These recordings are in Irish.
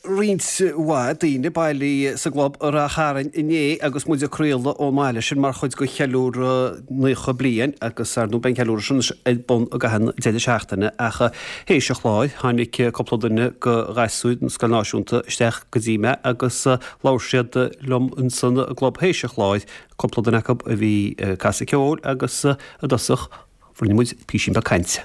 rins wa daine bailí sa glob ar a charan iné agus muide cruúla ó máile sin mar chuid go cheúr nucha blian agus ar nó ben cheúr sin bon a gahan déidir seachtainna acha hééis se chláid hánig copladanne go raisúid an scanáisiúnta isteach go dtíime agus láirsiad lom an san glob hééis se chláid copladanna a bhí casa ceol agus a dosach fuid písin ba cainte.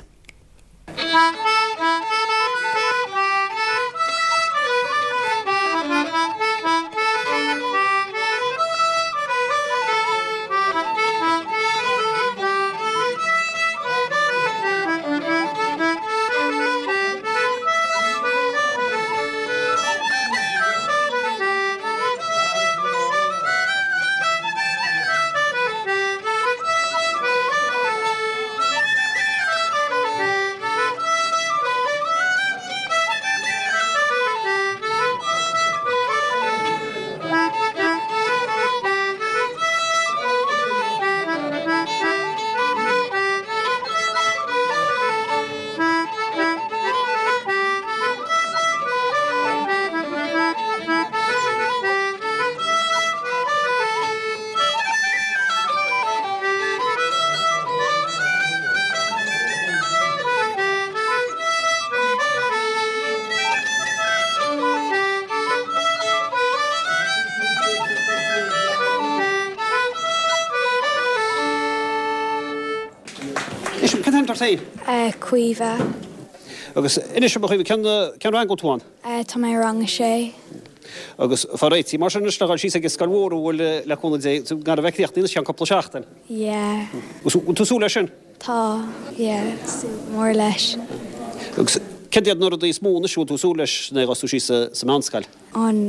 Cuiva. Agus inis bo chuh cean an gotáin? Tá mé rang sé. Agus farréití mar sinna sí agus scarhór bhfuil le chuna dé gar a bheicíocht íos an coppla seachtain. Yeah. Tú lei sin? Tá, mór leis. Agus cediad nuair a dí smóna siú tú leis na gasú sí sa manscail? An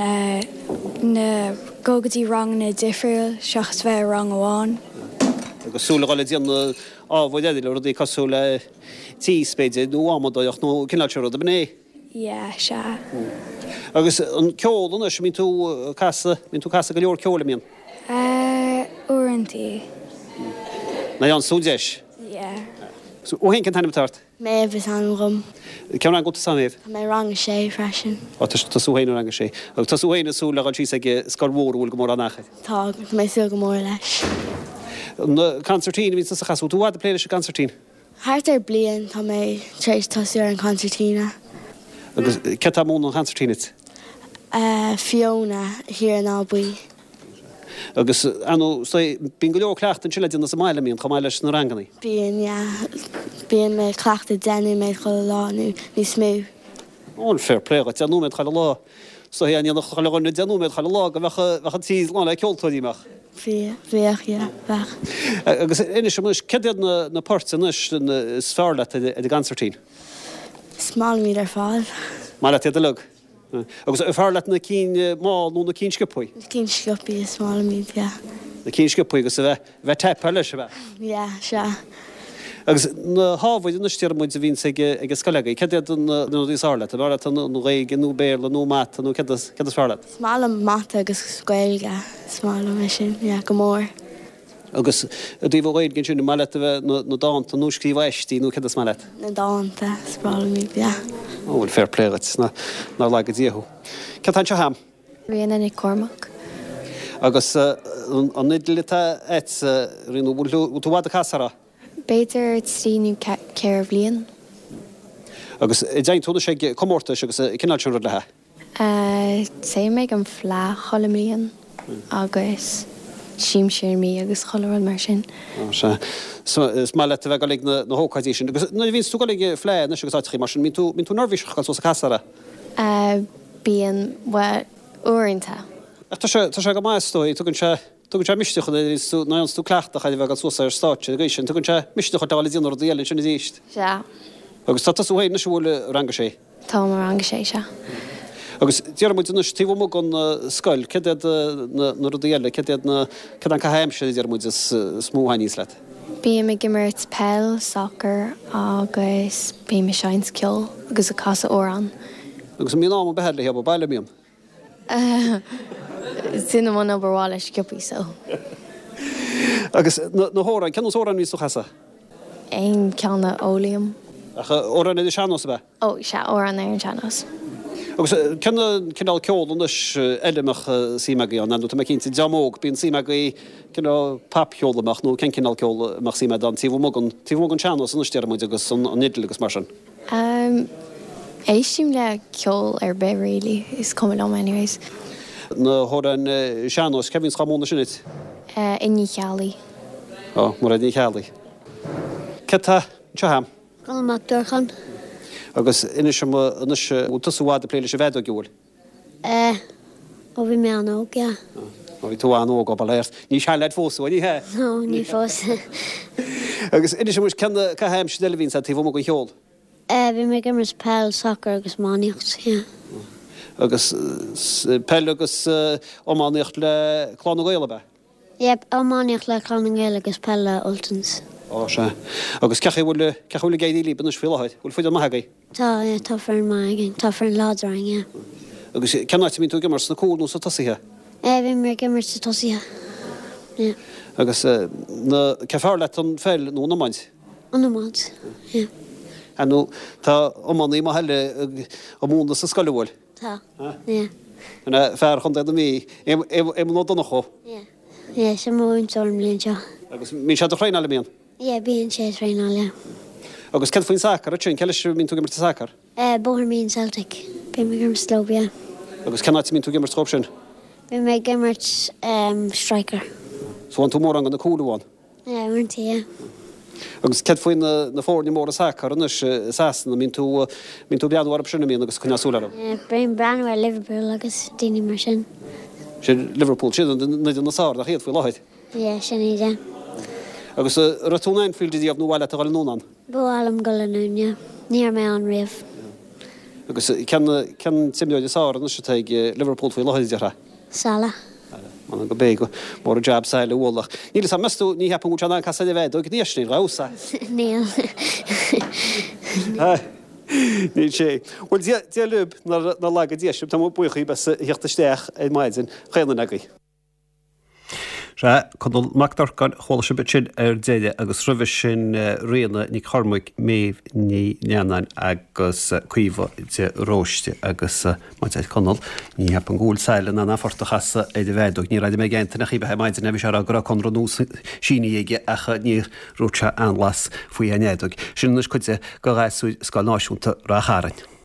na gogadtí rang na difriúil seachas bheith rang amháin. Agus súla gáile díanana ábhaid éidir le dí cosú le tí spéide nó ámadáocht nó cinnáiltear a bné? Yeah, se. Agus an ceolún is mín tú casa go leor ceola míon? Uaireantí. Na an súdeis? Yeah. Ó hen cin tainnim tart? Méh an rum. Cean an go samhéh? Mé rang sé freisin. Tásúhéanú rang sé. Agus tásúhéanú sú le sí scarhór bhfuil go mór an nachid? Tá, mé sú go mór leis. Concertín ví sa chasú tú bhd pléile se concertín? Thart blian tá mé trééis toú an concertína. Agus ce mún an concertínit? Fiona hir an ábuí. Agus bín go leor clecht an siile sa maiile míon chamáile na ranganí? Bíon mé cleachta denú méid cho láú ní smú. Ón fair play a teanú méid chaile lá. So hé aníon chaáinna deanú méid chaile lá go bhecha tí lá le ceoltóíach. Bhíoch bheach. Agus inis sem cediad na portanis sfearla a gancertín? Smáil míad ar fáil. Má le a lug? Agus fearla na cín má nó na cín scipuí? Cín scipuí smáil míad, na cín scipuí agus bheith tepa leis bheith? Se. Agus na hábhaid na stearmid a bhín ag scolegaí, cediad nó dí sála, a bhar nó réige nó béla nó mata nó cedas fearla? Smáil mata agus scoilga, smáil me sin, go mór. Agus a dí bhid gin sin maiile bheith nó dáanta nó scríomh eistí nó cedas maiile? Na dáanta, smáil míad, bhfuil fair plégat ná le go díú. Ce an se ham? Riana nig Cormac. Agus an nidlita rinú bhfuil tú bhd a casara? Beidir tíú ceir blian. Agus i d déint túna sé commórta agus cinnáilteú lethe? Sé méid an flá chola míon agus síim sé mí agus choil mar sin. Má le bheith golig na hócaidí sin. Na vín tú golig flé na agus áitií mar sin mín tú nervhís chu sa casara? Bíon uaireanta. Tá sé go maistóí tugann sé misteach ná tú cleachta chaid bheith súsa ar státe a sin, tugann sé misteach dála díanaar díalainn sinna díist. Se. Agus tá súhéid na bhfuil ranga sé? Tá mar ranga sé se. Agus dearmid na tíh mó an scoil, cediad na rudíile, cediad an cahéim sé dearmid smóhainníos le? Bí me gimmert pell, soccer agus bí me seins ceol agus a casa órán. Agus mí ná behead le heab bailile míam? Sinna man oberháil leis ciúpaí so. Agus na hóran, ceannas óran níos chasa? Ein ceanna óliam. Óran idir seanos bheith? Ó, se óran ar an seanos. Agus cinál ceolalas eileach síimeí an anú me cinnta deamóg bíon síimeí papheolalamach nó cin cinál ceolach síime an tíhmógan teanna san stearmid agus an nidal agus mar sin. Éisiim le ceol ar be réí is cum am anyways. Na thór an seanós cehín chamóna sinit? Iní chealaí. Mar ní chealaí. Cetá teham? Galach dúchan. Agus ina sem útasúhád a pléile se bhead a gúil? Ó bhí mé anóg, ja. Bhí tú anóg go léir. Ní se leid fósú, ní he? No, ní fós. Agus ina sem cena caim se delhín sa tíh go cheol? Bhí mé gimmers pell soccer agus máíocht, ja. Agus pell agus ómáíocht le chlána gaile be? Jep, máíocht le chlána agus pelle Oltons. Se. Agus cehfuil géí líban is fiáid, bhfuil fuidir maithagaí? Tá fearn maigin, tá fearn ládraing, ja. Agus cenáid mín tú gimmar na cúnú sa tosíthe? Bhí mé gimmers sa tosíthe. Ja. Agus na cefar le an fel nó na maint? An máid, ja. Anú tá ómáí má heile ó múna sa scoilehil? Tá, ja. Anna fear chun na mí nó donna cho? Ja, sem móin storm líon seo. Agus mí se do chréin eile míon? Ja, bíon sé réáil, ja. Agus ce faoin sacr, tún ceile mín tú gimmar sacr? Bóthir mín Celtic, bí mé gimmers slob, ja. Agus cenáid mín tú gimmar trop sin? Bí mé gimmers striker. So an tú mór an na cúlaháin? Ja, warnti, ja. Agus ce faoin na fórní mór a sacr an sasan mín tú beanú ar sinna míon agus chuneasúla. Brain Brown ar Liverpool agus daoine mar sin. sé Liverpool si na sá a héad fú láid. Ja, sin ide. Agus ratúnain fil díomh nóhile a gáil nónan. Bhálam go leún, ja. Níor mé an riamh. Agus cean simúide sá an se teag Liverpool fú láid dearra. Sala. Man go bé go mór a jab saile bhlach. Níle sa meú ní heapú an casa de bheith, ag níosní rása. Níl. Ní sé. Bhil dia lub na lega díisiú tá buchaí be heachtasteach é maidin chéanana agaí. Chudul mactarcan chola se bit sin ar déide agus rubh sin réana ní charmuig méh ní neanain agus cuomh de róiste agus maid conol ní heb an gúil saoile na naforta chasa é de bheadúg ní raid mé ggéanta nach chibe maidin nebhí se a gur chunranú síine ige acha ní rúte anlas faoi anéadúg. Sin chuide go gáisú sá náisiúnta ra charain.